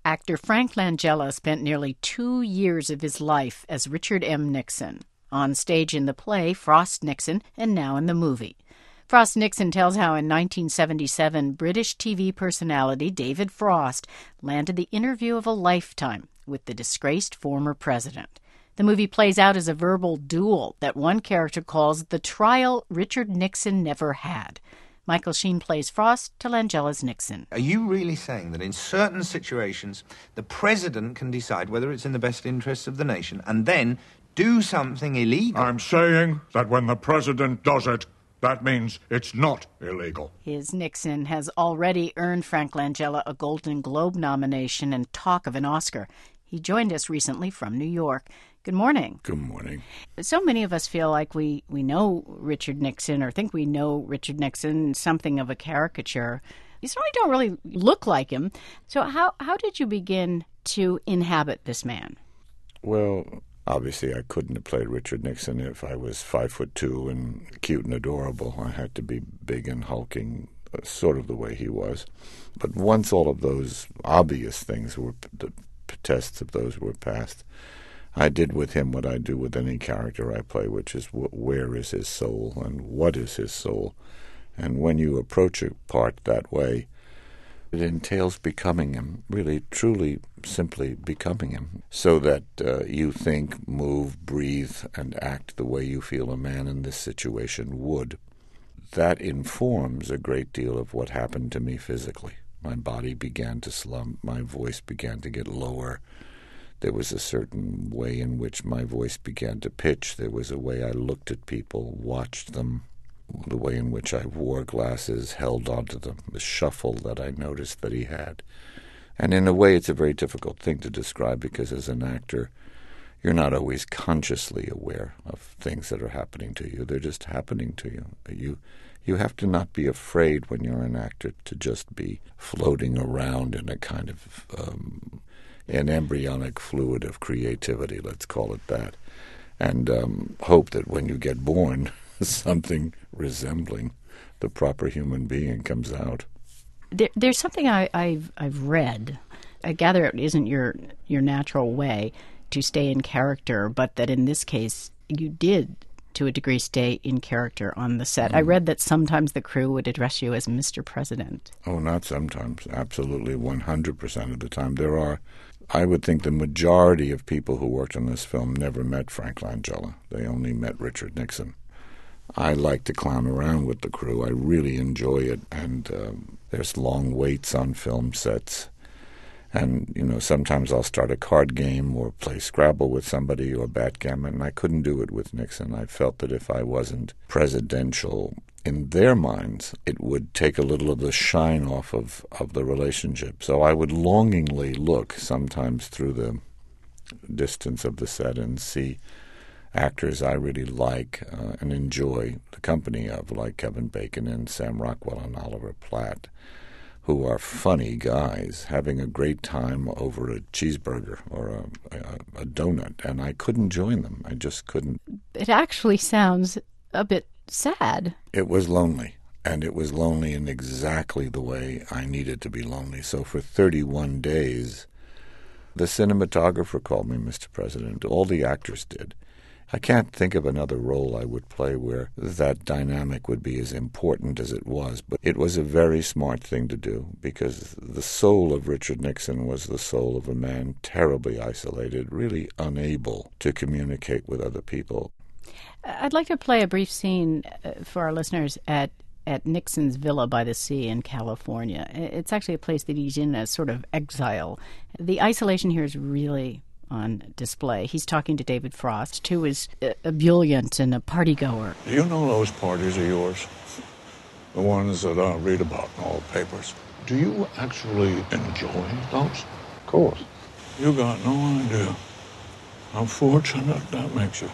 Actor Frank Langella spent nearly 2 years of his life as Richard M. Nixon, on stage in the play Frost Nixon and now in the movie. Frost Nixon tells how in 1977, British TV personality David Frost landed the interview of a lifetime with the disgraced former president. The movie plays out as a verbal duel that one character calls the trial Richard Nixon never had. Michael Sheen plays Frost to Langella's Nixon. Are you really saying that in certain situations, the president can decide whether it's in the best interests of the nation and then do something illegal? I'm saying that when the president does it, that means it's not illegal. His Nixon has already earned Frank Langella a Golden Globe nomination and talk of an Oscar. He joined us recently from New York. Good morning. Good morning. So many of us feel like we know Richard Nixon or think we know Richard Nixon, something of a caricature. You certainly don't really look like him. So how did you begin to inhabit this man? Well, obviously I couldn't have played Richard Nixon if I was 5'2" and cute and adorable. I had to be big and hulking, sort of the way he was. But once all of those obvious things were, the tests of those were passed, I did with him what I do with any character I play, which is where is his soul and what is his soul. And when you approach a part that way, it entails becoming him, really, truly, simply becoming him, so that you think, move, breathe, and act the way you feel a man in this situation would. That informs a great deal of what happened to me physically. My body began to slump, my voice began to get lower. There was a certain way in which my voice began to pitch. There was a way I looked at people, watched them, the way in which I wore glasses, held onto them, the shuffle that I noticed that he had. And in a way, it's a very difficult thing to describe because as an actor, you're not always consciously aware of things that are happening to you. They're just happening to you. You have to not be afraid when you're an actor to just be floating around in a kind of an embryonic fluid of creativity, let's call it that, and hope that when you get born, something resembling the proper human being comes out. There's something I've read. I gather it isn't your natural way to stay in character, but that in this case you did, to a degree, stay in character on the set. I read that sometimes the crew would address you as Mr. President. Oh, not sometimes. Absolutely 100% of the time. I would think the majority of people who worked on this film never met Frank Langella. They only met Richard Nixon. I like to clown around with the crew. I really enjoy it. And there's long waits on film sets. And, sometimes I'll start a card game or play Scrabble with somebody or backgammon, and I couldn't do it with Nixon. I felt that if I wasn't presidential in their minds, it would take a little of the shine off of the relationship. So I would longingly look sometimes through the distance of the set and see actors I really like and enjoy the company of, like Kevin Bacon and Sam Rockwell and Oliver Platt, who are funny guys having a great time over a cheeseburger or a donut, and I couldn't join them. I just couldn't. It actually sounds a bit sad. It was lonely, and it was lonely in exactly the way I needed to be lonely. So for 31 days, the cinematographer called me Mr. President. All the actors did. I can't think of another role I would play where that dynamic would be as important as it was, but it was a very smart thing to do because the soul of Richard Nixon was the soul of a man terribly isolated, really unable to communicate with other people. I'd like to play a brief scene for our listeners at Nixon's Villa by the Sea in California. It's actually a place that he's in as sort of exile. The isolation here is really on display. He's talking to David Frost, who is a ebullient and a party-goer. Do you know those parties of yours? The ones that I read about in all the papers. Do you actually enjoy those? Of course. You got no idea how fortunate that makes you.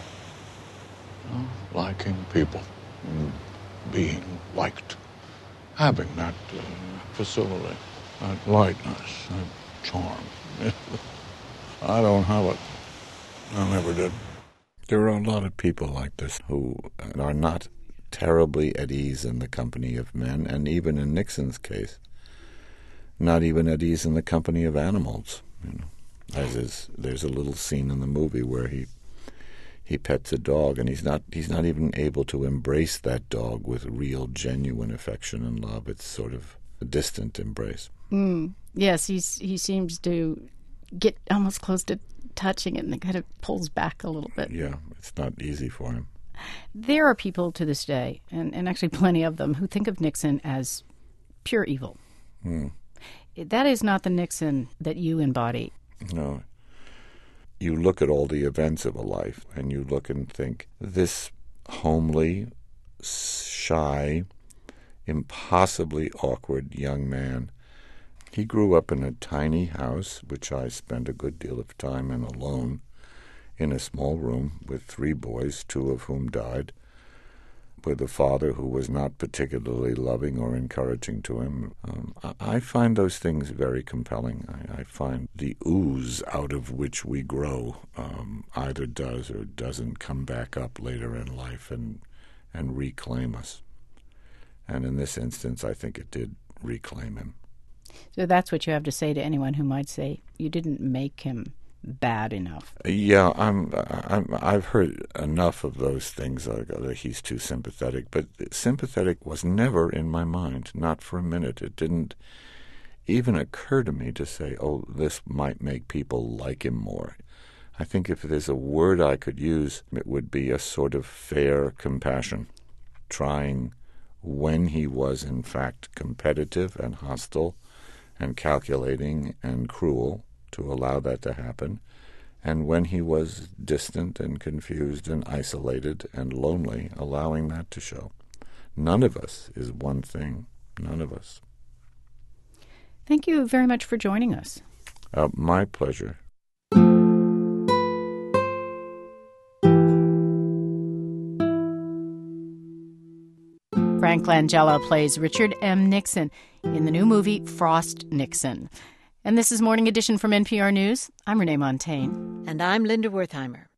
Liking people, and being liked, having that facility, that lightness, that charm. I don't have it. I never did. There are a lot of people like this who are not terribly at ease in the company of men, and even in Nixon's case, not even at ease in the company of animals. There's a little scene in the movie where he pets a dog, and he's not even able to embrace that dog with real, genuine affection and love. It's sort of a distant embrace. Yes, he seems to get almost close to touching it, and it kind of pulls back a little bit. Yeah, it's not easy for him. There are people to this day, and actually plenty of them, who think of Nixon as pure evil. That is not the Nixon that you embody. No. You look at all the events of a life, and you look and think, this homely, shy, impossibly awkward young man, he grew up in a tiny house, which I spent a good deal of time in alone, in a small room with 3 boys, 2 of whom died, with a father who was not particularly loving or encouraging to him. I find those things very compelling. I find the ooze out of which we grow either does or doesn't come back up later in life and reclaim us. And in this instance, I think it did reclaim him. So that's what you have to say to anyone who might say you didn't make him bad enough. Yeah, I've heard enough of those things. That he's too sympathetic, but sympathetic was never in my mind, not for a minute. It didn't even occur to me to say, "Oh, this might make people like him more." I think if there's a word I could use, it would be a sort of fair compassion, trying, when he was in fact competitive and hostile and calculating and cruel, to allow that to happen, and when he was distant and confused and isolated and lonely, allowing that to show. None of us is one thing. None of us. Thank you very much for joining us. My pleasure. Frank Langella plays Richard M. Nixon in the new movie Frost Nixon. And this is Morning Edition from NPR News. I'm Renee Montagne. And I'm Linda Wertheimer.